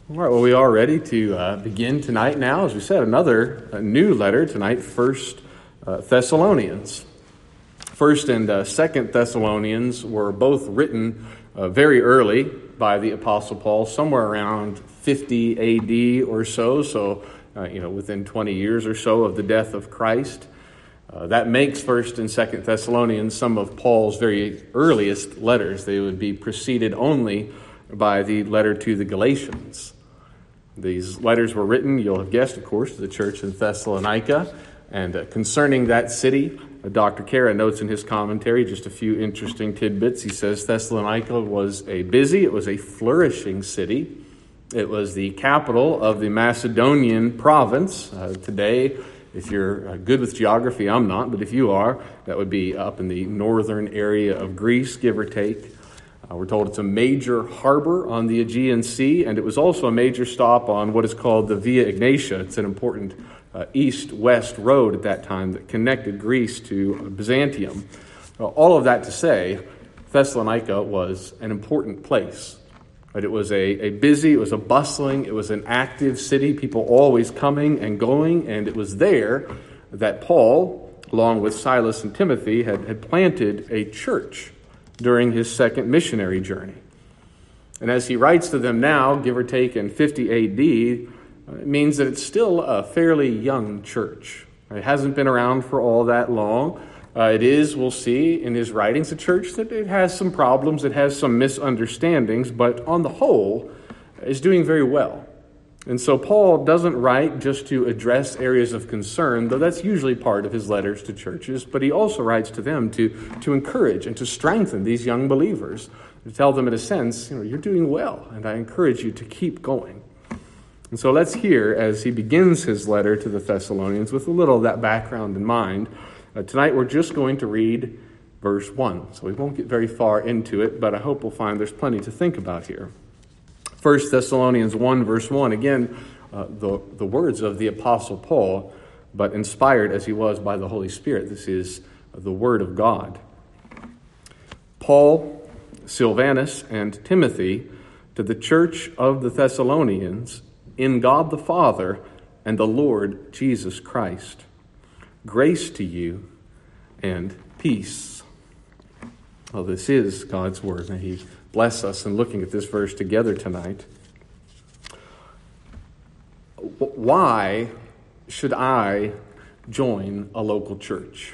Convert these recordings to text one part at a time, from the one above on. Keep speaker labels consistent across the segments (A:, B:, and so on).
A: All right, well, we are ready to begin tonight now. As we said, another new letter tonight, First Thessalonians. First and Second Thessalonians were both written very early by the Apostle Paul, somewhere around 50 A.D. or so, within 20 years or so of the death of Christ. That makes First and Second Thessalonians some of Paul's very earliest letters. They would be preceded only by the letter to the Galatians. These letters were written, you'll have guessed, of course, to the church in Thessalonica. And concerning that city, Dr. Kara notes in his commentary just a few interesting tidbits. He says Thessalonica was it was a flourishing city. It was the capital of the Macedonian province. Today, if you're good with geography, I'm not, but if you are, that would be up in the northern area of Greece, give or take. We're told it's a major harbor on the Aegean Sea, and it was also a major stop on what is called the Via Egnatia. It's an important east-west road at that time that connected Greece to Byzantium. All of that to say, Thessalonica was an important place. But it was a busy, it was a bustling, it was an active city, people always coming and going, and it was there that Paul, along with Silas and Timothy, had planted a church during his second missionary journey. And as he writes to them now, give or take in 50 A.D., it means that it's still a fairly young church. It hasn't been around for all that long. It is, we'll see in his writings, a church that it has some problems, it has some misunderstandings, but on the whole, is doing very well. And so Paul doesn't write just to address areas of concern, though that's usually part of his letters to churches, but he also writes to them to encourage and to strengthen these young believers, to tell them in a sense, you're doing well, and I encourage you to keep going. And so let's hear as he begins his letter to the Thessalonians with a little of that background in mind. Tonight we're just going to read verse 1, so we won't get very far into it, but I hope we'll find there's plenty to think about here. 1 Thessalonians 1, verse 1, again, the words of the Apostle Paul, but inspired as he was by the Holy Spirit. This is the Word of God. Paul, Silvanus, and Timothy, to the church of the Thessalonians, in God the Father and the Lord Jesus Christ. Grace to you and peace. Well, this is God's Word. May He bless us in looking at this verse together tonight. Why should I join a local church?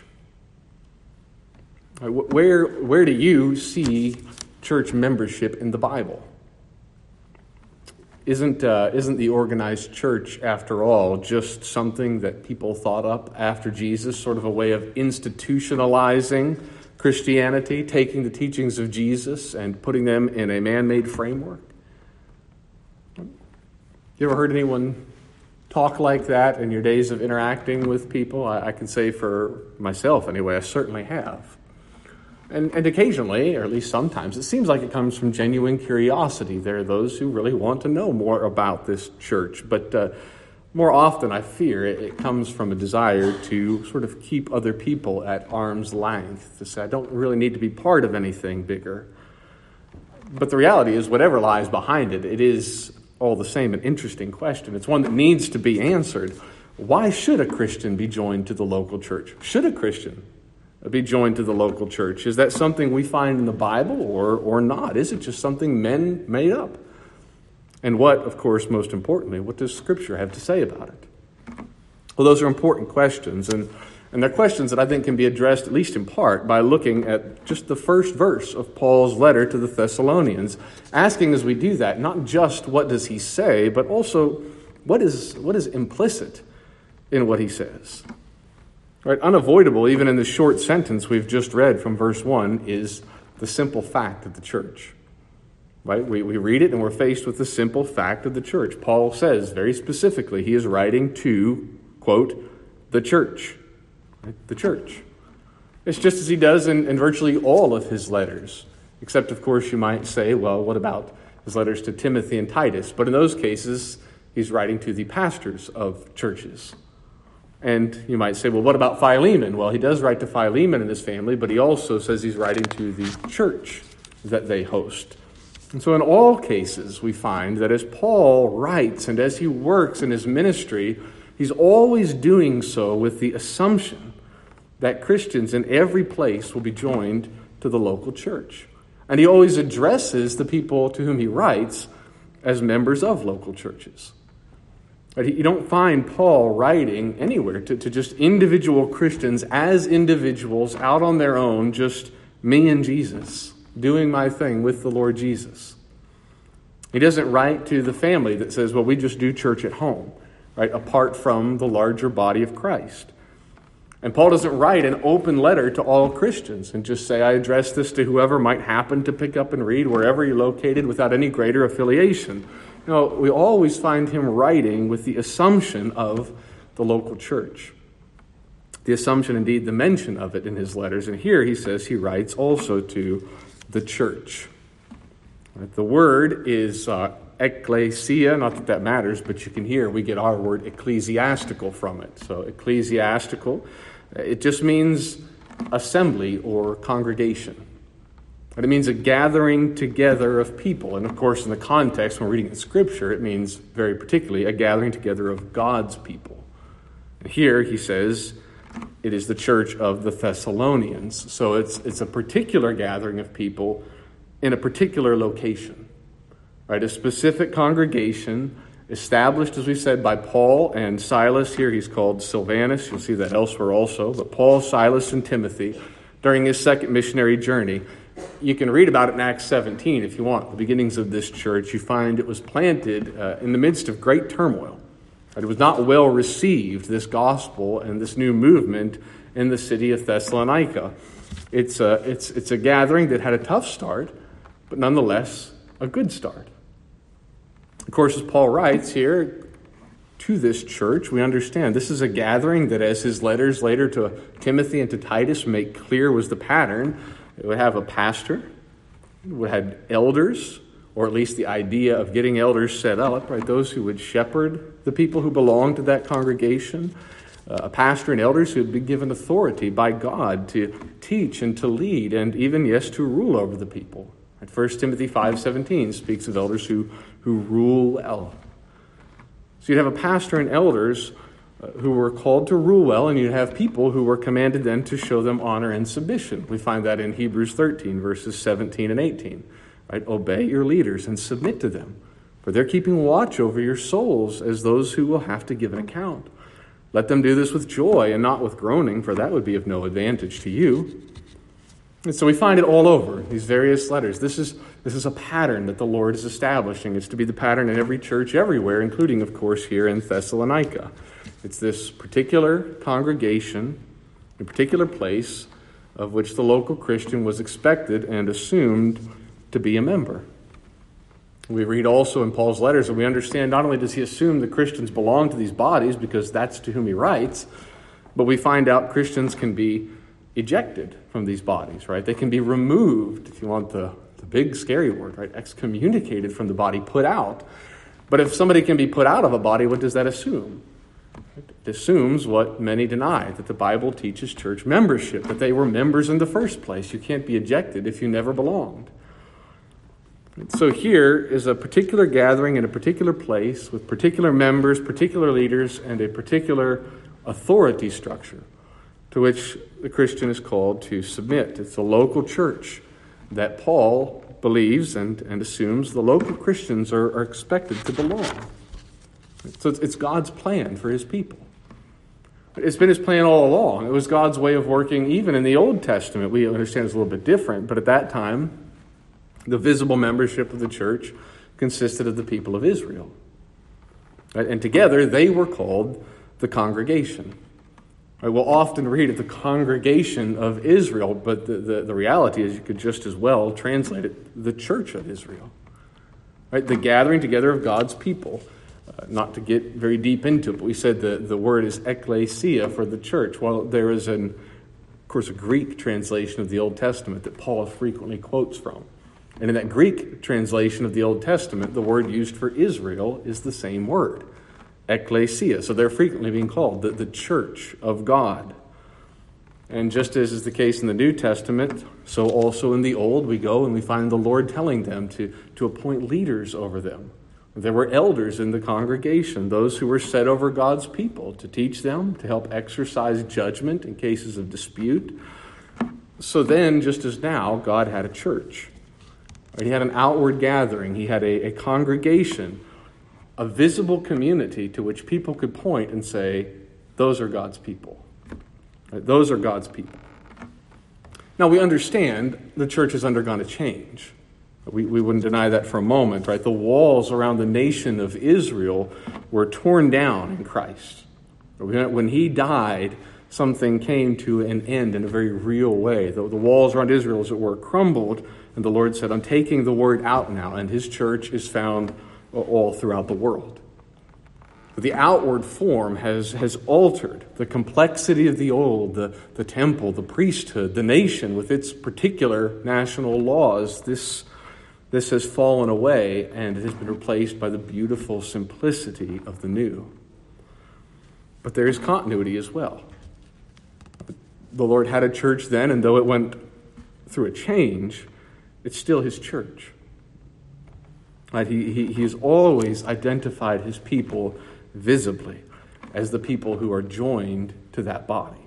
A: Where do you see church membership in the Bible? Isn't the organized church, after all, just something that people thought up after Jesus, sort of a way of institutionalizing Christianity, taking the teachings of Jesus and putting them in a man-made framework? You ever heard anyone talk like that in your days of interacting with people? I can say for myself anyway, I certainly have. And occasionally, or at least sometimes, it seems like it comes from genuine curiosity. There are those who really want to know more about this church, but more often, I fear, it comes from a desire to sort of keep other people at arm's length, to say, I don't really need to be part of anything bigger. But the reality is, whatever lies behind it, it is all the same an interesting question. It's one that needs to be answered. Why should a Christian be joined to the local church? Should a Christian be joined to the local church? Is that something we find in the Bible or not? Is it just something men made up? And what, of course, most importantly, what does Scripture have to say about it? Well, those are important questions, and they're questions that I think can be addressed, at least in part, by looking at just the first verse of Paul's letter to the Thessalonians, asking as we do that, not just what does he say, but also what is implicit in what he says. Right? Unavoidable, even in the short sentence we've just read from verse 1, is the simple fact of the church. Right? We read it and we're faced with the simple fact of the church. Paul says very specifically he is writing to, quote, the church. Right? The church. It's just as he does in virtually all of his letters. Except, of course, you might say, well, what about his letters to Timothy and Titus? But in those cases, he's writing to the pastors of churches. And you might say, well, what about Philemon? Well, he does write to Philemon and his family, but he also says he's writing to the church that they host. And so in all cases, we find that as Paul writes and as he works in his ministry, he's always doing so with the assumption that Christians in every place will be joined to the local church. And he always addresses the people to whom he writes as members of local churches. But you don't find Paul writing anywhere to just individual Christians as individuals out on their own, just me and Jesus, doing my thing with the Lord Jesus. He doesn't write to the family that says, well, we just do church at home, right, apart from the larger body of Christ. And Paul doesn't write an open letter to all Christians and just say, I address this to whoever might happen to pick up and read wherever you're located without any greater affiliation. No, we always find him writing with the assumption of the local church. The assumption, indeed, the mention of it in his letters. And here he says he writes also to the church. The word is ecclesia, not that matters, but you can hear we get our word ecclesiastical from it. So ecclesiastical, it just means assembly or congregation. And it means a gathering together of people. And of course, in the context, when we're reading the Scripture, it means very particularly a gathering together of God's people. And here he says it is the church of the Thessalonians. So it's a particular gathering of people in a particular location. Right? A specific congregation established, as we said, by Paul and Silas. Here he's called Silvanus. You'll see that elsewhere also. But Paul, Silas, and Timothy during his second missionary journey. You can read about it in Acts 17 if you want. The beginnings of this church, you find it was planted in the midst of great turmoil. It was not well received, this gospel and this new movement in the city of Thessalonica. It's a gathering that had a tough start, but nonetheless a good start. Of course, as Paul writes here to this church, we understand this is a gathering that, as his letters later to Timothy and to Titus make clear was the pattern, it would have a pastor, it would have elders, or at least the idea of getting elders set up, right? Those who would shepherd the people who belonged to that congregation, a pastor and elders who would be given authority by God to teach and to lead and even, yes, to rule over the people. 1 Timothy 5:17 speaks of elders who rule well. So you'd have a pastor and elders who were called to rule well, and you'd have people who were commanded then to show them honor and submission. We find that in Hebrews 13, verses 17 and 18. Right? Obey your leaders and submit to them, for they're keeping watch over your souls as those who will have to give an account. Let them do this with joy and not with groaning, for that would be of no advantage to you. And so we find it all over, these various letters. This is a pattern that the Lord is establishing. It's to be the pattern in every church everywhere, including, of course, here in Thessalonica. It's this particular congregation, a particular place, of which the local Christian was expected and assumed to be a member. We read also in Paul's letters that we understand not only does he assume the Christians belong to these bodies, because that's to whom he writes, but we find out Christians can be ejected from these bodies, right? They can be removed, if you want the big scary word, right? Excommunicated from the body, put out. But if somebody can be put out of a body, what does that assume? It assumes what many deny, that the Bible teaches church membership, that they were members in the first place. You can't be ejected if you never belonged. So here is a particular gathering in a particular place with particular members, particular leaders, and a particular authority structure to which the Christian is called to submit. It's a local church that Paul believes and assumes the local Christians are expected to belong. So it's God's plan for his people. It's been his plan all along. It was God's way of working even in the Old Testament. We understand it's a little bit different, but at that time, the visible membership of the church consisted of the people of Israel. Right? And together, they were called the congregation. Right? We'll often read of the congregation of Israel, but the reality is you could just as well translate it, the church of Israel. Right? The gathering together of God's people. Not to get very deep into it, but we said the word is ecclesia for the church. Well, there is, of course, a Greek translation of the Old Testament that Paul frequently quotes from. And in that Greek translation of the Old Testament, the word used for Israel is the same word, ecclesia. So they're frequently being called the church of God. And just as is the case in the New Testament, so also in the Old, we go and we find the Lord telling them to appoint leaders over them. There were elders in the congregation, those who were set over God's people, to teach them, to help exercise judgment in cases of dispute. So then, just as now, God had a church. He had an outward gathering. He had a congregation, a visible community to which people could point and say, those are God's people. Those are God's people. Now, we understand the church has undergone a change. We wouldn't deny that for a moment, right? The walls around the nation of Israel were torn down in Christ. When he died, something came to an end in a very real way. The walls around Israel, as it were, crumbled, and the Lord said, I'm taking the word out now, and his church is found all throughout the world. The outward form has altered. The complexity of the old, the temple, the priesthood, the nation with its particular national laws, this has fallen away, and it has been replaced by the beautiful simplicity of the new. But there is continuity as well. The Lord had a church then, and though it went through a change, it's still his church. Right? He has always identified his people visibly as the people who are joined to that body,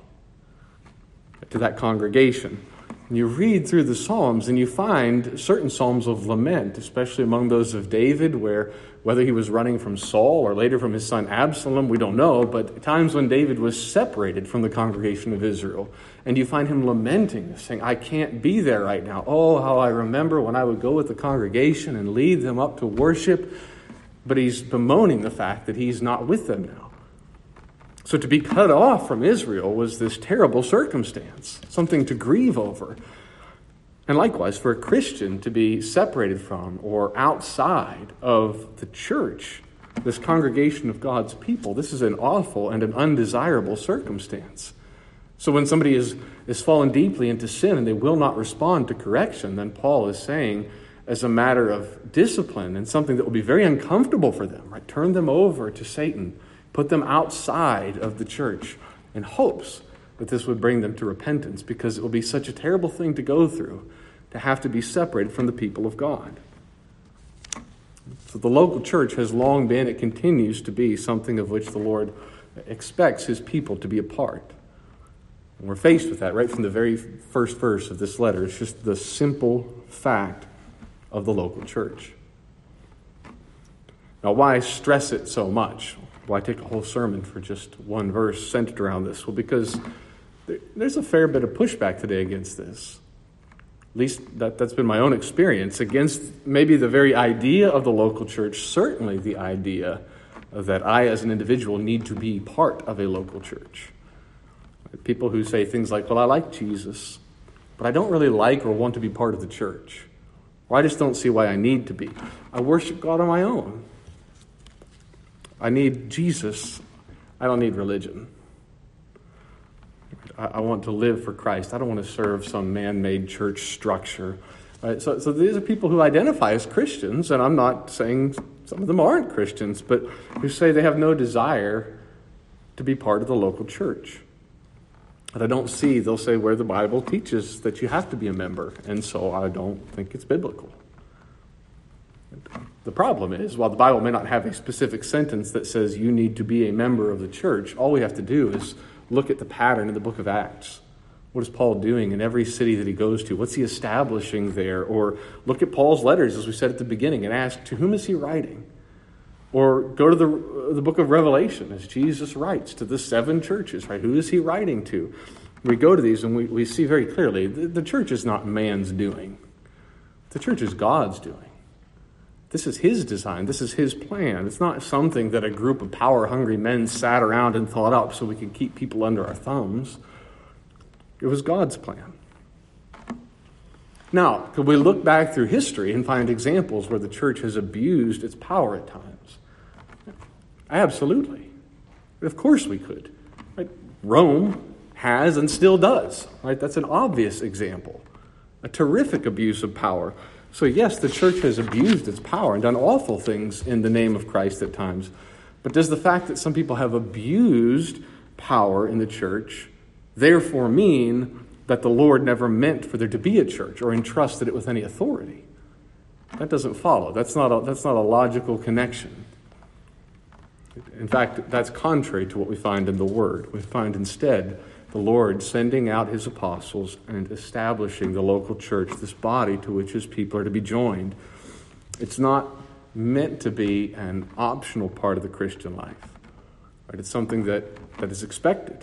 A: to that congregation. And you read through the Psalms and you find certain Psalms of lament, especially among those of David, where whether he was running from Saul or later from his son Absalom, we don't know, but times when David was separated from the congregation of Israel. And you find him lamenting, saying, I can't be there right now. Oh, how I remember when I would go with the congregation and lead them up to worship. But he's bemoaning the fact that he's not with them now. So to be cut off from Israel was this terrible circumstance, something to grieve over. And likewise, for a Christian to be separated from or outside of the church, this congregation of God's people, this is an awful and an undesirable circumstance. So when somebody is fallen deeply into sin and they will not respond to correction, then Paul is saying, as a matter of discipline and something that will be very uncomfortable for them, right? Turn them over to Satan, put them outside of the church in hopes that this would bring them to repentance, because it will be such a terrible thing to go through, to have to be separated from the people of God. So the local church has long been, it continues to be, something of which the Lord expects his people to be a part. And we're faced with that right from the very first verse of this letter. It's just the simple fact of the local church. Now, why stress it so much? Why take a whole sermon for just one verse centered around this? Well, because there's a fair bit of pushback today against this. At least that's been my own experience, against maybe the very idea of the local church, certainly the idea that I as an individual need to be part of a local church. People who say things like, well, I like Jesus, but I don't really like or want to be part of the church. Or I just don't see why I need to be. I worship God on my own. I need Jesus. I don't need religion. I want to live for Christ. I don't want to serve some man-made church structure. Right? So these are people who identify as Christians, and I'm not saying some of them aren't Christians, but who say they have no desire to be part of the local church. And I don't see, they'll say, where the Bible teaches that you have to be a member, and so I don't think it's biblical. The problem is, while the Bible may not have a specific sentence that says you need to be a member of the church, all we have to do is look at the pattern in the book of Acts. What is Paul doing in every city that he goes to? What's he establishing there? Or look at Paul's letters, as we said at the beginning, and ask, to whom is he writing? Or go to the book of Revelation, as Jesus writes to the 7 churches, right? Who is he writing to? We go to these and we see very clearly the church is not man's doing. The church is God's doing. This is his design. This is his plan. It's not something that a group of power-hungry men sat around and thought up so we could keep people under our thumbs. It was God's plan. Now, could we look back through history and find examples where the church has abused its power at times? Absolutely. Of course we could. Right? Rome has and still does. Right? That's an obvious example. A terrific abuse of power. So yes, the church has abused its power and done awful things in the name of Christ at times. But does the fact that some people have abused power in the church therefore mean that the Lord never meant for there to be a church or entrusted it with any authority. That doesn't follow. That's not a logical connection. In fact, that's contrary to what we find in the Word. We find instead the Lord sending out his apostles and establishing the local church, this body to which his people are to be joined. It's not meant to be an optional part of the Christian life. Right? It's something that is expected.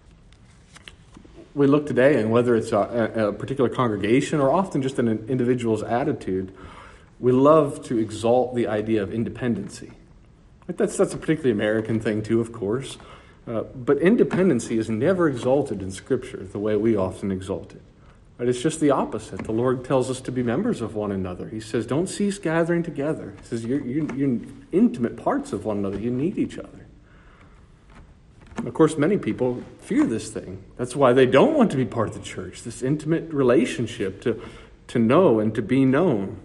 A: We look today, and whether it's a particular congregation or often just an individual's attitude, we love to exalt the idea of independency. That's a particularly American thing too, of course. But independency is never exalted in Scripture the way we often exalt it. Right? It's just the opposite. The Lord tells us to be members of one another. He says, don't cease gathering together. He says, you're intimate parts of one another. You need each other. Of course, many people fear this thing. That's why they don't want to be part of the church, this intimate relationship to know and to be known.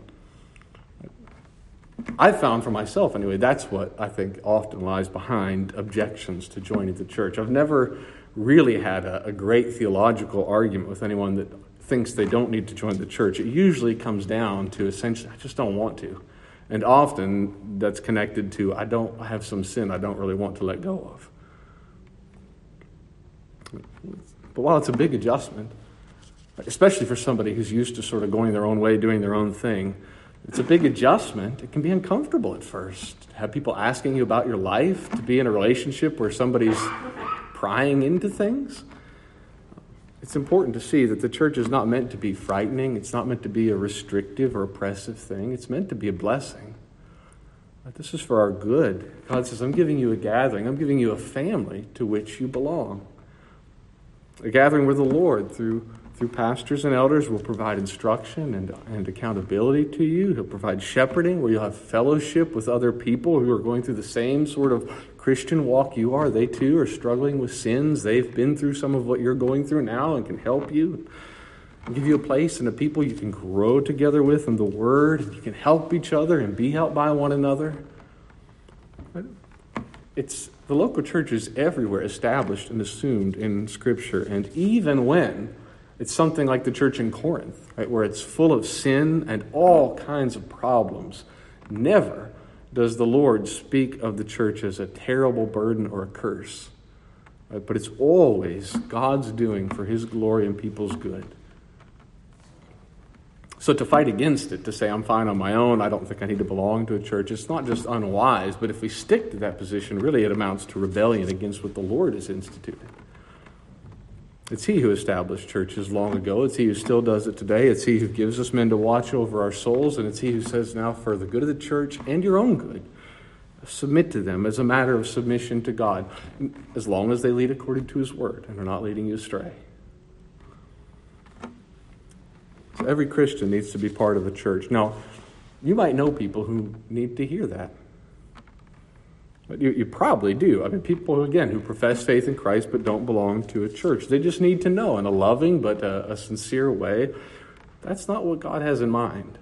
A: I've found for myself, anyway, that's what I think often lies behind objections to joining the church. I've never really had a great theological argument with anyone that thinks they don't need to join the church. It usually comes down to essentially, I just don't want to. And often that's connected to, I have some sin I don't really want to let go of. But while it's a big adjustment, especially for somebody who's used to sort of going their own way, doing their own thing, it's a big adjustment. It can be uncomfortable at first. To have people asking you about your life, to be in a relationship where somebody's prying into things. It's important to see that the church is not meant to be frightening. It's not meant to be a restrictive or oppressive thing. It's meant to be a blessing. This is for our good. God says, I'm giving you a gathering. I'm giving you a family to which you belong. A gathering where the Lord, through pastors and elders, will provide instruction and accountability to you. He'll provide shepherding, where you'll have fellowship with other people who are going through the same sort of Christian walk you are. They too are struggling with sins. They've been through some of what you're going through now and can help you. And give you a place and a people you can grow together with in the Word. You can help each other and be helped by one another. The local church is everywhere established and assumed in Scripture. And even when it's something like the church in Corinth, right, where it's full of sin and all kinds of problems, never does the Lord speak of the church as a terrible burden or a curse. Right? But it's always God's doing for his glory and people's good. So to fight against it, to say, I'm fine on my own, I don't think I need to belong to a church, it's not just unwise, but if we stick to that position, really it amounts to rebellion against what the Lord has instituted. It's he who established churches long ago. It's he who still does it today. It's he who gives us men to watch over our souls, and it's he who says now, for the good of the church and your own good, submit to them as a matter of submission to God, as long as they lead according to his word and are not leading you astray. So every Christian needs to be part of a church. Now, you might know people who need to hear that. But you probably do. I mean, people, who profess faith in Christ but don't belong to a church. They just need to know in a loving but a sincere way, that's not what God has in mind.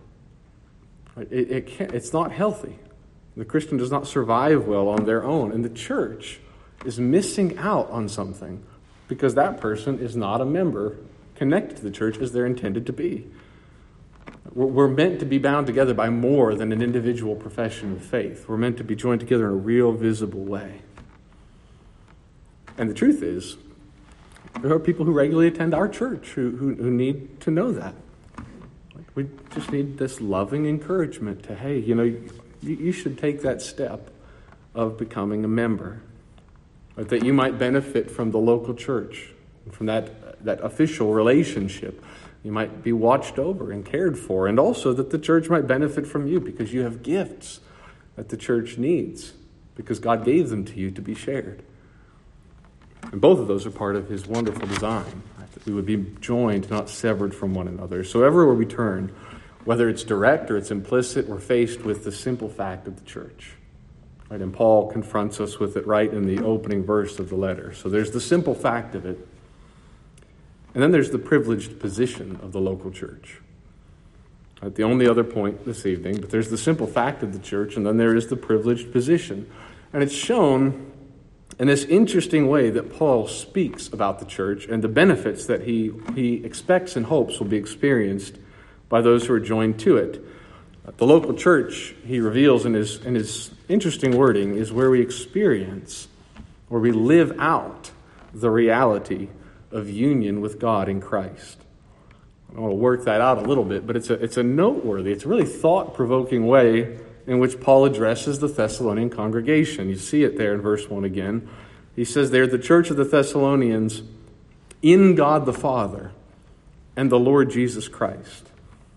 A: It's not healthy. The Christian does not survive well on their own. And the church is missing out on something because that person is not a member connected to the church as they're intended to be. We're meant to be bound together by more than an individual profession of faith. We're meant to be joined together in a real, visible way. And the truth is, there are people who regularly attend our church who need to know that. We just need this loving encouragement to, hey, you should take that step of becoming a member, that you might benefit from the local church, from that official relationship. You might be watched over and cared for, and also that the church might benefit from you because you have gifts that the church needs because God gave them to you to be shared. And both of those are part of his wonderful design, right? That we would be joined, not severed from one another. So everywhere we turn, whether it's direct or it's implicit, we're faced with the simple fact of the church. Right? And Paul confronts us with it right in the opening verse of the letter. So there's the simple fact of it. And then there's the privileged position of the local church. Right, the only other point this evening, but there's the simple fact of the church, and then there is the privileged position. And it's shown And this interesting way that Paul speaks about the church and the benefits that he expects and hopes will be experienced by those who are joined to it. The local church, he reveals in his interesting wording, is where we experience, where we live out the reality of union with God in Christ. I want to work that out a little bit, but it's a noteworthy, it's a really thought-provoking way in which Paul addresses the Thessalonian congregation. You see it there in verse 1 again. He says there, the church of the Thessalonians in God the Father and the Lord Jesus Christ.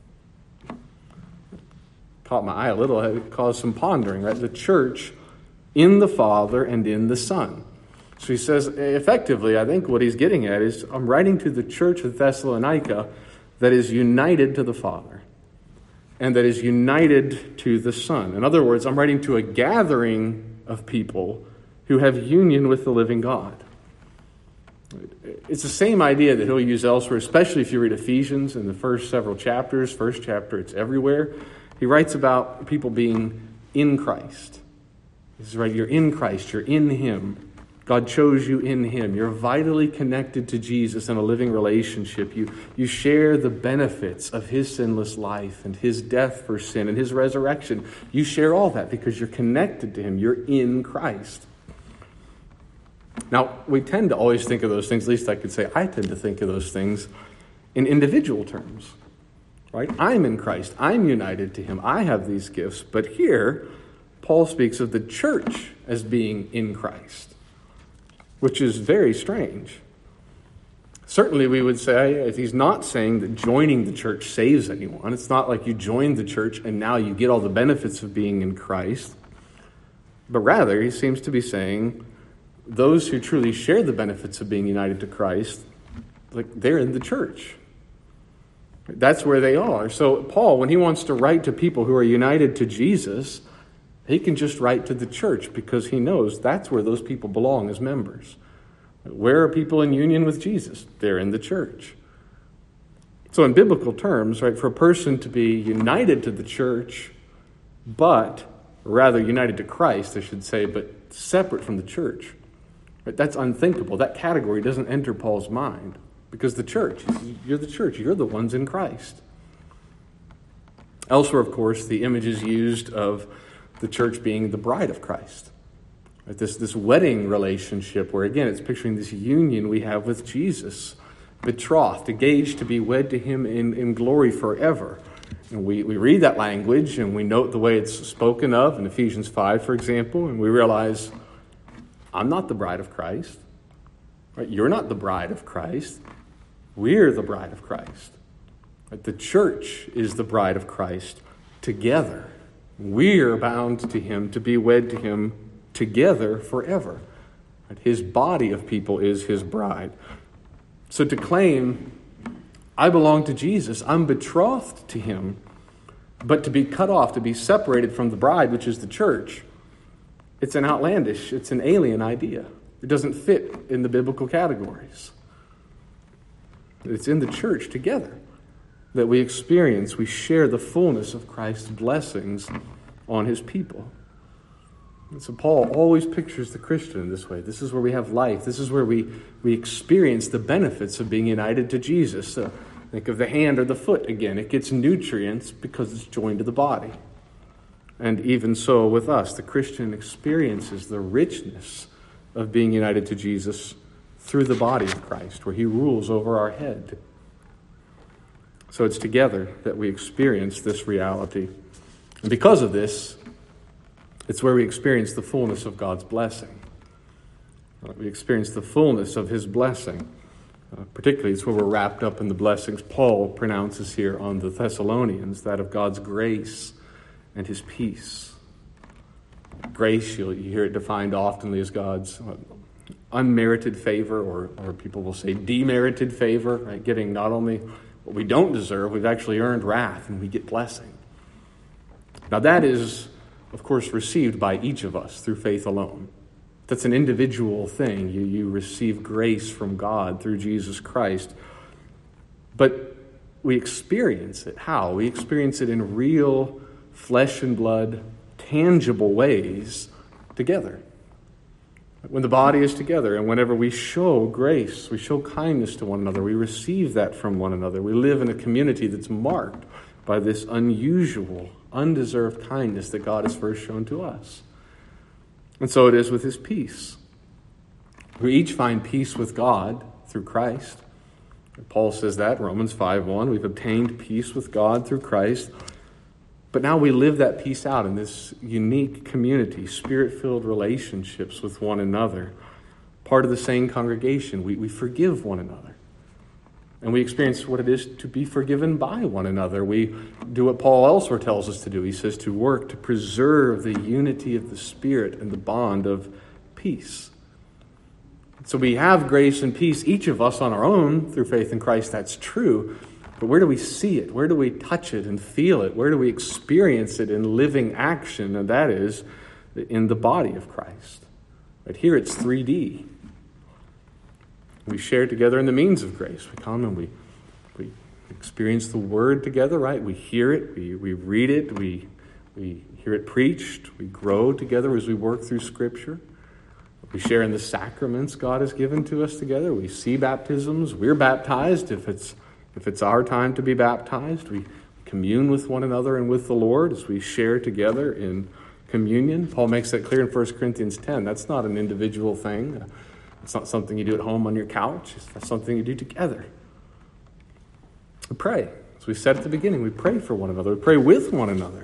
A: Caught my eye a little, it caused some pondering, right? The church in the Father and in the Son. So he says, effectively, I think what he's getting at is, I'm writing to the church of Thessalonica that is united to the Father and that is united to the Son. In other words, I'm writing to a gathering of people who have union with the living God. It's the same idea that he'll use elsewhere, especially if you read Ephesians in the first several chapters. First chapter, it's everywhere. He writes about people being in Christ. He's right, you're in Christ, you're in Him. God chose you in Him. You're vitally connected to Jesus in a living relationship. You share the benefits of His sinless life and His death for sin and His resurrection. You share all that because you're connected to Him. You're in Christ. Now, we tend to always think of those things, at least I could say I tend to think of those things in individual terms. Right? I'm in Christ. I'm united to Him. I have these gifts. But here, Paul speaks of the church as being in Christ, which is very strange. Certainly we would say, he's not saying that joining the church saves anyone. It's not like you join the church and now you get all the benefits of being in Christ. But rather, he seems to be saying those who truly share the benefits of being united to Christ, like they're in the church. That's where they are. So Paul, when he wants to write to people who are united to Jesus, he can just write to the church because he knows that's where those people belong as members. Where are people in union with Jesus? They're in the church. So in biblical terms, right, for a person to be united to the church, but rather united to Christ, I should say, but separate from the church, right, that's unthinkable. That category doesn't enter Paul's mind because the church, you're the church, you're the ones in Christ. Elsewhere, of course, the image is used of the church being the bride of Christ. Right? This wedding relationship where, again, it's picturing this union we have with Jesus, betrothed, engaged to be wed to Him in glory forever. And we read that language and we note the way it's spoken of in Ephesians 5, for example, and we realize, I'm not the bride of Christ. Right? You're not the bride of Christ. We're the bride of Christ. Right? The church is the bride of Christ together. We're bound to Him to be wed to Him together forever. Right? His body of people is His bride. So to claim, I belong to Jesus, I'm betrothed to Him, but to be cut off, to be separated from the bride, which is the church, it's an outlandish, it's an alien idea. It doesn't fit in the biblical categories. It's in the church together that we experience, we share the fullness of Christ's blessings on His people. And so Paul always pictures the Christian in this way. This is where we have life. This is where we experience the benefits of being united to Jesus. Think of the hand or the foot again. It gets nutrients because it's joined to the body. And even so with us, the Christian experiences the richness of being united to Jesus through the body of Christ, where He rules over our head. So it's together that we experience this reality. And because of this, it's where we experience the fullness of God's blessing. We experience the fullness of His blessing. Particularly, it's where we're wrapped up in the blessings Paul pronounces here on the Thessalonians, that of God's grace and His peace. Grace, you hear it defined oftenly as God's unmerited favor, or people will say demerited favor, right? Getting not only what we don't deserve, we've actually earned wrath and we get blessing. Now that is, of course, received by each of us through faith alone. That's an individual thing. You receive grace from God through Jesus Christ. But we experience it. How? We experience it in real flesh and blood, tangible ways together. When the body is together, and whenever we show grace, we show kindness to one another, we receive that from one another. We live in a community that's marked by this unusual, undeserved kindness that God has first shown to us. And so it is with his peace. We each find peace with God through Christ. Paul says that, Romans 5:1, we've obtained peace with God through Christ. But now we live that peace out in this unique community, spirit-filled relationships with one another. Part of the same congregation, we forgive one another. And we experience what it is to be forgiven by one another. We do what Paul elsewhere tells us to do. He says to work to preserve the unity of the Spirit and the bond of peace. So we have grace and peace, each of us on our own, through faith in Christ, that's true. But where do we see it? Where do we touch it and feel it? Where do we experience it in living action? And that is in the body of Christ. Right here it's 3D. We share together in the means of grace. We come and we experience the word together, right? We hear it, we read it, we hear it preached, we grow together as we work through Scripture. We share in the sacraments God has given to us together. We see baptisms. We're baptized if it's our time to be baptized. We commune with one another and with the Lord as we share together in communion. Paul makes that clear in 1 Corinthians 10. That's not an individual thing. It's not something you do at home on your couch. That's something you do together. We pray. As we said at the beginning, we pray for one another. We pray with one another.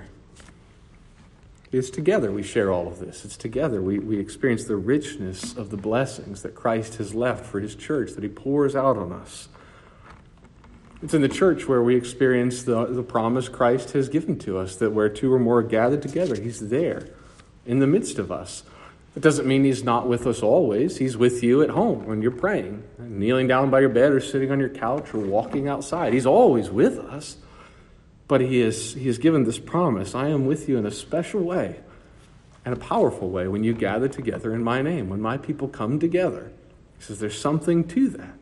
A: It's together we share all of this. It's together we experience the richness of the blessings that Christ has left for his church, that he pours out on us. It's in the church where we experience the promise Christ has given to us, that where two or more are gathered together, he's there in the midst of us. It doesn't mean he's not with us always. He's with you at home when you're praying, kneeling down by your bed or sitting on your couch or walking outside. He's always with us. But he has given this promise, I am with you in a special way and a powerful way when you gather together in my name, when my people come together. He says there's something to that.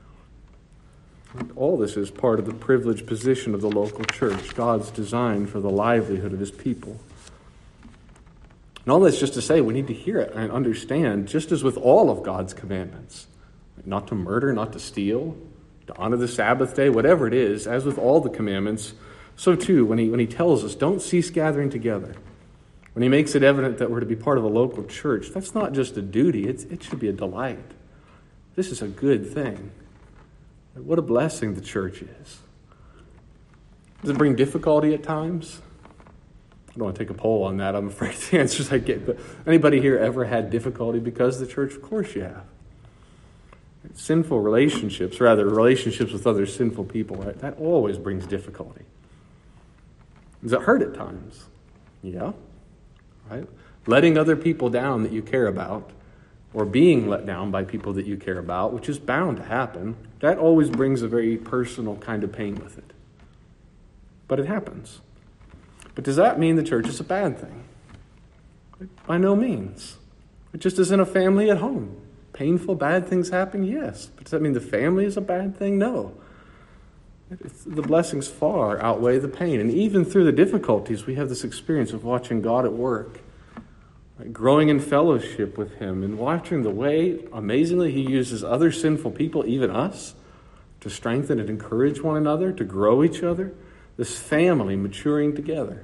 A: And all this is part of the privileged position of the local church, God's design for the livelihood of his people. And all that's just to say we need to hear it and understand, just as with all of God's commandments, not to murder, not to steal, to honor the Sabbath day, whatever it is, as with all the commandments, so too, when he tells us, don't cease gathering together, when he makes it evident that we're to be part of a local church, that's not just a duty, it should be a delight. This is a good thing. What a blessing the church is. Does it bring difficulty at times? I don't want to take a poll on that. I'm afraid the answers I get. But anybody here ever had difficulty because of the church? Of course you have. Sinful relationships, rather relationships with other sinful people, right? That always brings difficulty. Does it hurt at times? Yeah. Right? Letting other people down that you care about, or being let down by people that you care about, which is bound to happen, that always brings a very personal kind of pain with it. But it happens. But does that mean the church is a bad thing? By no means. It just is in a family at home. Painful, bad things happen? Yes. But does that mean the family is a bad thing? No. The blessings far outweigh the pain. And even through the difficulties, we have this experience of watching God at work, right? Growing in fellowship with him and watching the way, amazingly, he uses other sinful people, even us, to strengthen and encourage one another, to grow each other. This family maturing together.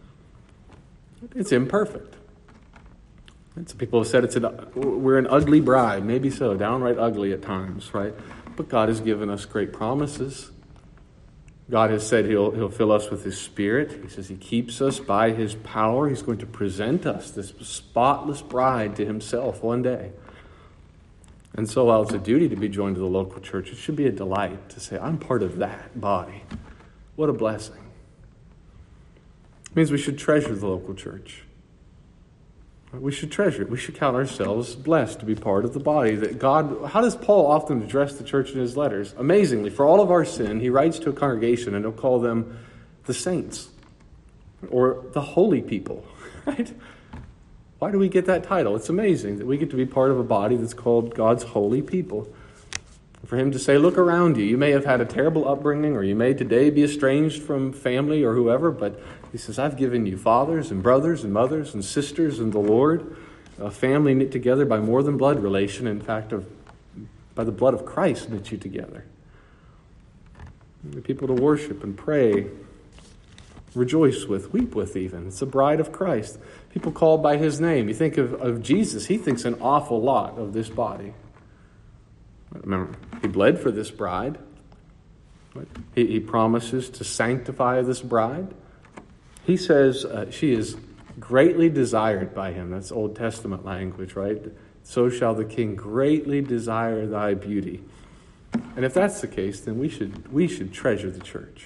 A: It's imperfect. Some people have said we're an ugly bride. Maybe so, downright ugly at times, right? But God has given us great promises. God has said he'll fill us with his Spirit. He says he keeps us by his power. He's going to present us, this spotless bride, to himself one day. And so while it's a duty to be joined to the local church, it should be a delight to say, I'm part of that body. What a blessing. It means we should treasure the local church. We should treasure it. We should count ourselves blessed to be part of the body that God... How does Paul often address the church in his letters? Amazingly, for all of our sin, he writes to a congregation and he'll call them the saints or the holy people, right? Why do we get that title? It's amazing that we get to be part of a body that's called God's holy people. For him to say, look around you. You may have had a terrible upbringing, or you may today be estranged from family or whoever, but he says, I've given you fathers and brothers and mothers and sisters in the Lord. a family knit together by more than blood relation. In fact, by the blood of Christ knit you together. People to worship and pray, rejoice with, weep with even. It's the bride of Christ. People called by his name. You think of Jesus, he thinks an awful lot of this body. Remember, he bled for this bride. He promises to sanctify this bride. He says she is greatly desired by him. That's Old Testament language, right? So shall the king greatly desire thy beauty. And if that's the case, then we should treasure the church.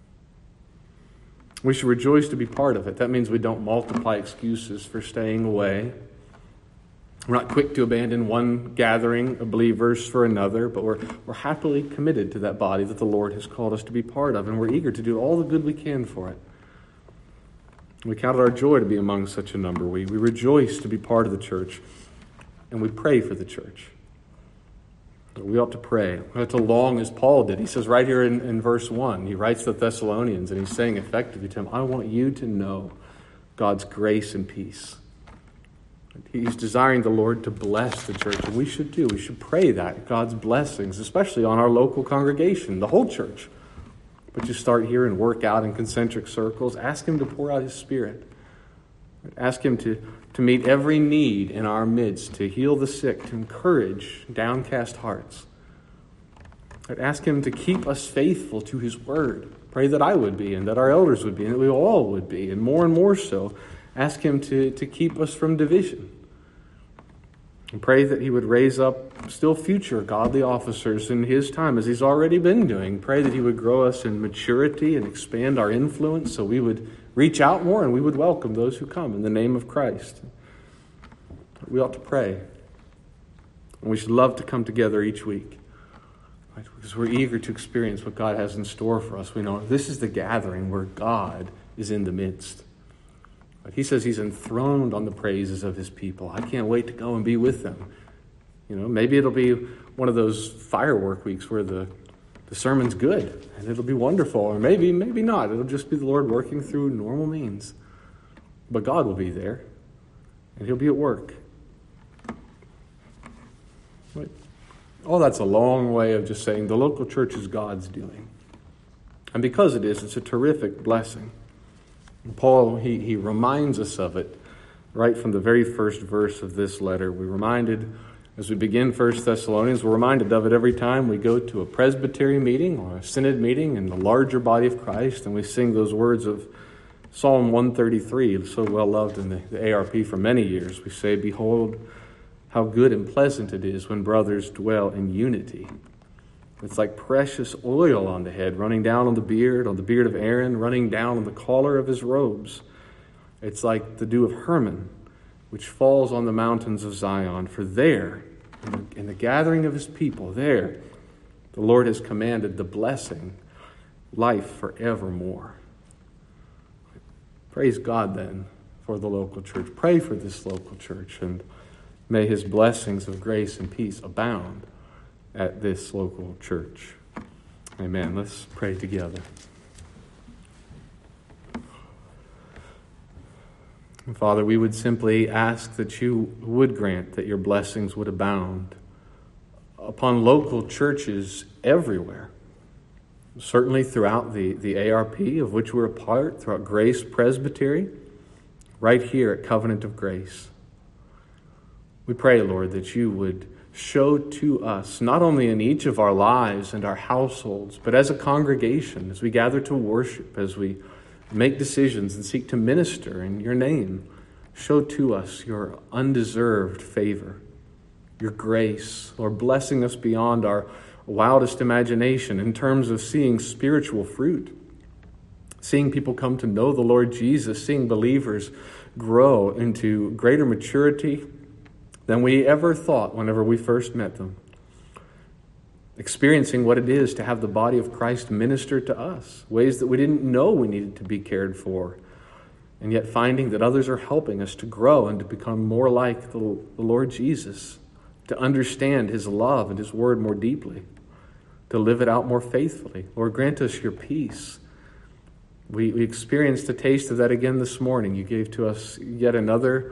A: We should rejoice to be part of it. That means we don't multiply excuses for staying away. We're not quick to abandon one gathering of believers for another, but we're happily committed to that body that the Lord has called us to be part of, and we're eager to do all the good we can for it. We count it our joy to be among such a number. We rejoice to be part of the church, and we pray for the church. We ought to pray. We ought to long as Paul did. He says right here in verse 1, he writes to the Thessalonians, and he's saying effectively to them, I want you to know God's grace and peace. He's desiring the Lord to bless the church, and we should do. We should pray that, God's blessings, especially on our local congregation, the whole church. But you start here and work out in concentric circles. Ask him to pour out his Spirit. Ask him to meet every need in our midst, to heal the sick, to encourage downcast hearts. Ask him to keep us faithful to his word. Pray that I would be, and that our elders would be, and that we all would be, and more so. Ask him to keep us from division. And pray that he would raise up still future godly officers in his time, as he's already been doing. Pray that he would grow us in maturity and expand our influence so we would reach out more and we would welcome those who come in the name of Christ. We ought to pray. And we should love to come together each week, right? Because we're eager to experience what God has in store for us. We know this is the gathering where God is in the midst. He says he's enthroned on the praises of his people. I can't wait to go and be with them. Maybe it'll be one of those firework weeks where the sermon's good and it'll be wonderful. Or maybe not. It'll just be the Lord working through normal means. But God will be there and he'll be at work. But all that's a long way of just saying the local church is God's doing. And because it is, it's a terrific blessing. Paul, he reminds us of it right from the very first verse of this letter. We're reminded, as we begin 1 Thessalonians, we're reminded of it every time we go to a presbytery meeting or a synod meeting in the larger body of Christ, and we sing those words of Psalm 133, so well loved in the ARP for many years. We say, behold, how good and pleasant it is when brothers dwell in unity. It's like precious oil on the head, running down on the beard of Aaron, running down on the collar of his robes. It's like the dew of Hermon, which falls on the mountains of Zion. For there, in the gathering of his people, there, the Lord has commanded the blessing, life forevermore. Praise God then for the local church. Pray for this local church, and may his blessings of grace and peace abound at this local church. Amen. Let's pray together. Father, we would simply ask that you would grant that your blessings would abound upon local churches everywhere. Certainly throughout the ARP, of which we're a part, throughout Grace Presbytery, right here at Covenant of Grace. We pray, Lord, that you would show to us, not only in each of our lives and our households, but as a congregation, as we gather to worship, as we make decisions and seek to minister in your name, show to us your undeserved favor, your grace, Lord, blessing us beyond our wildest imagination in terms of seeing spiritual fruit, seeing people come to know the Lord Jesus, seeing believers grow into greater maturity than we ever thought whenever we first met them. Experiencing what it is to have the body of Christ minister to us, ways that we didn't know we needed to be cared for, and yet finding that others are helping us to grow and to become more like the Lord Jesus, to understand his love and his word more deeply, to live it out more faithfully. Lord, grant us your peace. We experienced a taste of that again this morning. You gave to us yet another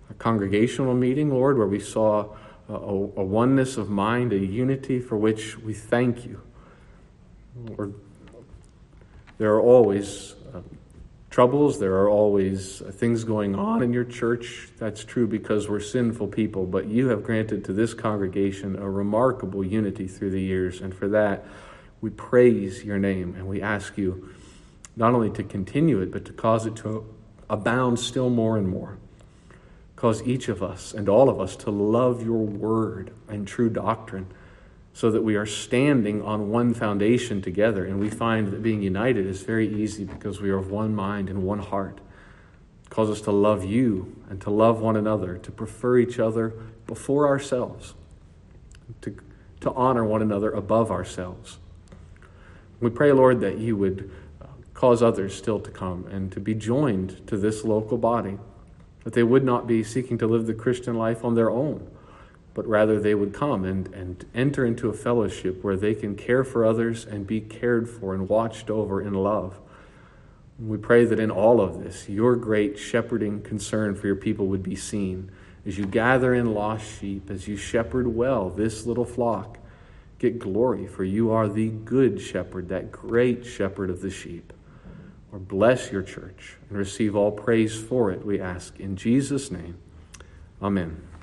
A: a congregational meeting, Lord, where we saw a oneness of mind, a unity for which we thank you. Lord, there are always troubles, there are always things going on in your church. That's true because we're sinful people, but you have granted to this congregation a remarkable unity through the years, and for that we praise your name, and we ask you not only to continue it, but to cause it to abound still more and more. Cause each of us and all of us to love your word and true doctrine, so that we are standing on one foundation together, and we find that being united is very easy because we are of one mind and one heart. Cause us to love you and to love one another, to prefer each other before ourselves, to honor one another above ourselves. We pray, Lord, that you would cause others still to come and to be joined to this local body, that they would not be seeking to live the Christian life on their own, but rather they would come and enter into a fellowship where they can care for others and be cared for and watched over in love. We pray that in all of this, your great shepherding concern for your people would be seen as you gather in lost sheep, as you shepherd well this little flock. Get glory, for you are the good shepherd, that great shepherd of the sheep. Lord, bless your church and receive all praise for it, we ask in Jesus' name. Amen.